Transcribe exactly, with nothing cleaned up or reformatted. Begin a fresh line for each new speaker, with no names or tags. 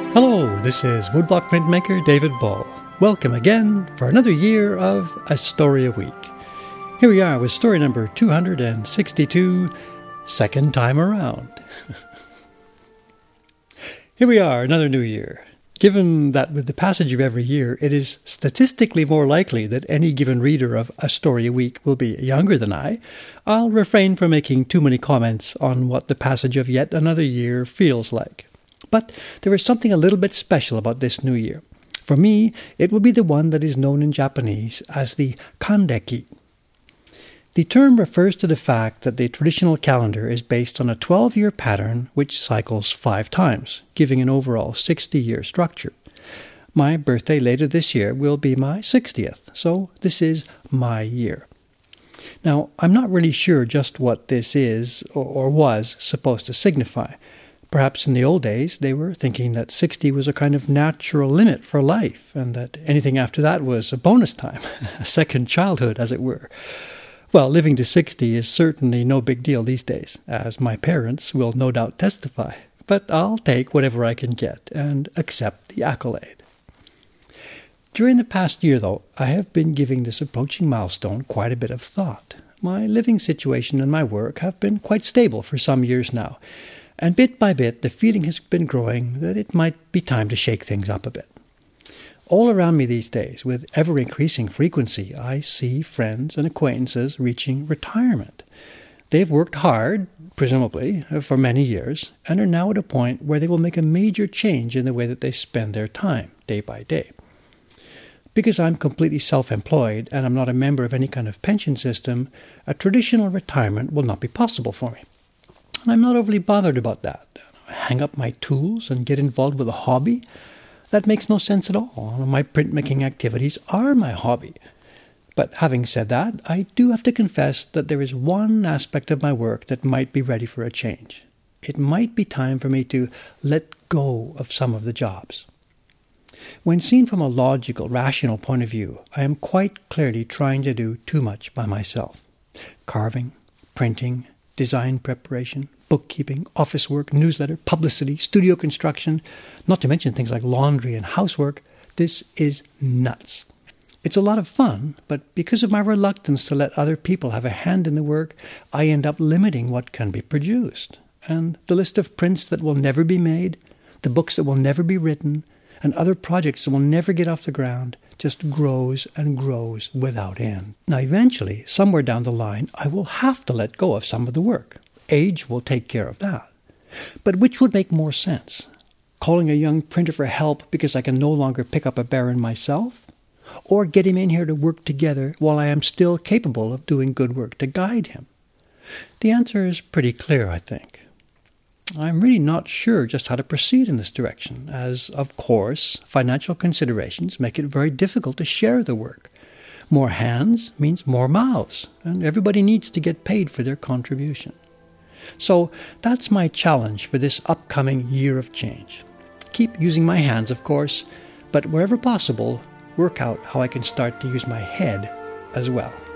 Hello, this is Woodblock printmaker David Ball. Welcome again for another year of A Story a Week. Here we are with story number two hundred sixty-two, Second Time Around. Here we are, another new year. Given that with the passage of every year, it is statistically more likely that any given reader of A Story a Week will be younger than I, I'll refrain from making too many comments on what the passage of yet another year feels like. But there is something a little bit special about this new year. For me, it will be the one that is known in Japanese as the Kandeki. The term refers to the fact that the traditional calendar is based on a twelve-year pattern which cycles five times, giving an overall sixty-year structure. My birthday later this year will be my sixtieth, so this is my year. Now, I'm not really sure just what this is or, or was supposed to signify. Perhaps in the old days they were thinking that sixty was a kind of natural limit for life, and that anything after that was a bonus time, a second childhood, as it were. Well, living to sixty is certainly no big deal these days, as my parents will no doubt testify. But I'll take whatever I can get and accept the accolade. During the past year, though, I have been giving this approaching milestone quite a bit of thought. My living situation and my work have been quite stable for some years now, and bit by bit the feeling has been growing that it might be time to shake things up a bit. All around me these days, with ever-increasing frequency, I see friends and acquaintances reaching retirement. They've worked hard, presumably, for many years, and are now at a point where they will make a major change in the way that they spend their time, day by day. Because I'm completely self-employed and I'm not a member of any kind of pension system, a traditional retirement will not be possible for me. And I'm not overly bothered about that. Hang up my tools and get involved with a hobby? That makes no sense at all. My printmaking activities are my hobby. But having said that, I do have to confess that there is one aspect of my work that might be ready for a change. It might be time for me to let go of some of the jobs. When seen from a logical, rational point of view, I am quite clearly trying to do too much by myself. Carving, printing, design preparation, bookkeeping, office work, newsletter, publicity, studio construction, not to mention things like laundry and housework. This is nuts. It's a lot of fun, but because of my reluctance to let other people have a hand in the work, I end up limiting what can be produced. And the list of prints that will never be made, the books that will never be written, and other projects that will never get off the ground just grows and grows without end. Now, eventually, somewhere down the line, I will have to let go of some of the work. Age will take care of that. But which would make more sense? Calling a young printer for help because I can no longer pick up a baron myself? Or get him in here to work together while I am still capable of doing good work to guide him? The answer is pretty clear, I think. I'm really not sure just how to proceed in this direction, as, of course, financial considerations make it very difficult to share the work. More hands means more mouths, and everybody needs to get paid for their contribution. So that's my challenge for this upcoming year of change. Keep using my hands, of course, but wherever possible, work out how I can start to use my head as well.